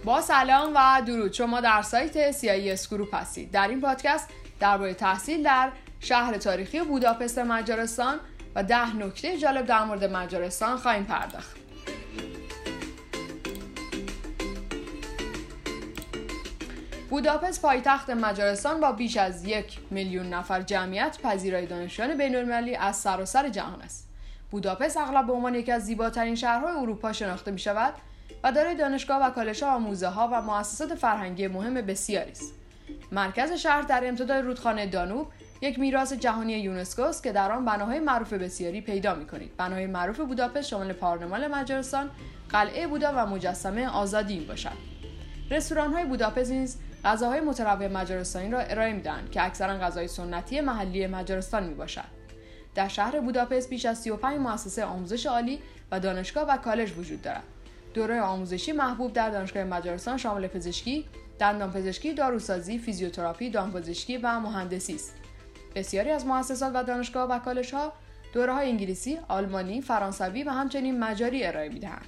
با سلام و درود، شما در سایت CIS گروپ هستید. در این پادکست درباره تحصیل در شهر تاریخی بوداپست مجارستان و 10 نکته جالب در مورد مجارستان خواهیم پرداخت. بوداپست پایتخت مجارستان با بیش از 1,000,000 نفر جمعیت پذیرای دانشجویان بین‌المللی از سراسر جهان است. بوداپست اغلب به عنوان یکی از زیباترین شهرهای اروپا شناخته می‌شود و دارای دانشگاه و کالج‌ها و موزه‌ها و مؤسسات فرهنگی مهم بسیاری است. مرکز شهر در امتداد رودخانه دانوب یک میراث جهانی یونسکو است که در آن بناهای معروف بسیاری پیدا می‌کنید. بناهای معروف بوداپست شامل پارلمان مجارستان، قلعه بودا و مجسمه آزادی می‌باشد. رستوران‌های بوداپست نیز غذاهای متنوع مجارستانی را ارائه می‌دهند که اکثراً غذای سنتی محلی مجارستان میباشد. در شهر بوداپست بیش از 35 مؤسسه آموزش عالی و دانشگاه و کالج وجود دارد. دوره آموزشی محبوب در دانشگاه مجارستان شامل پزشکی، دندانپزشکی، داروسازی، فیزیوتراپی، دامپزشکی و مهندسی است. بسیاری از مؤسسات و دانشگاه و کالج‌ها دوره‌های انگلیسی، آلمانی، فرانسوی و همچنین مجاری ارائه می‌دهند.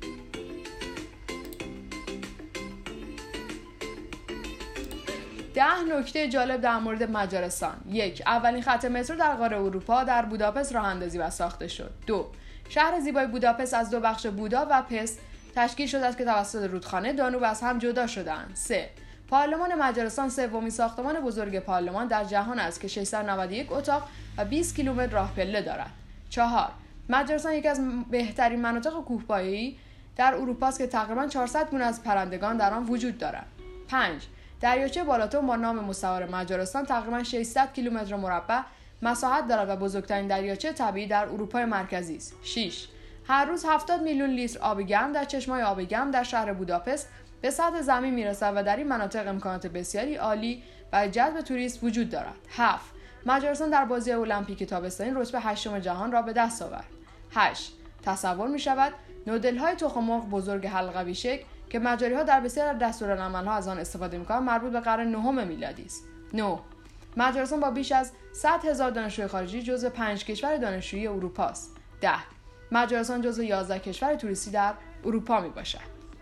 10 نکته جالب در مورد مجارستان. 1. اولین خط مترو در قاره اروپا در بوداپست راه‌اندازی و ساخته شد. 2. شهر زیبای بوداپست از 2 بخش بودا و پست تشکیل شده است که توسط رودخانه دانوب از هم جدا شده‌اند. 3. پارلمان مجارستان سومین ساختمان بزرگ پارلمان در جهان است که 691 اتاق و 20 کیلومتر راه پله دارد. 4. مجارستان یکی از بهترین مناطق کوهپایه‌ای در اروپا است که تقریباً 400 گونه از پرندگان در آن وجود دارد. 5. دریاچه بالاتون با نام مستعار مجارستان تقریباً 600 کیلومتر مربع مساحت دارد و بزرگترین دریاچه طبیعی در اروپای مرکزی است. 6. هر روز 70 میلیون لیتر آب گرم در چشمه‌های آب گرم در شهر بوداپست به سطح زمین میرسد و در این مناطق امکانات بسیاری عالی برای جذب توریست وجود دارد. 7. مجارستان در بازی المپیک تابستانی رتبه 8 جهان را به دست آورد. 8. تصور می‌شود نودل‌های تخم مرغ بزرگ حلقوی شکل که مجاری‌ها در بسیاری دستورالعمل‌ها از آن استفاده می‌کنند مربوط به قرن 9 میلادی است. 9. مجارستان با بیش از 100,000 دانشجوی خارجی جزو 5 کشور دانشجویی اروپا است. 10. مجارستان جزو 11 کشور توریستی در اروپا میباشد.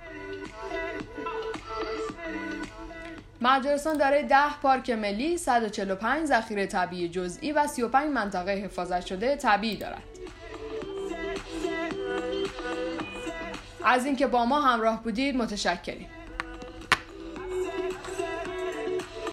مجارستان دارای 10 پارک ملی، 145 ذخیره طبیعی جزئی و 35 منطقه حفاظت شده طبیعی دارد. از اینکه با ما همراه بودید متشکریم.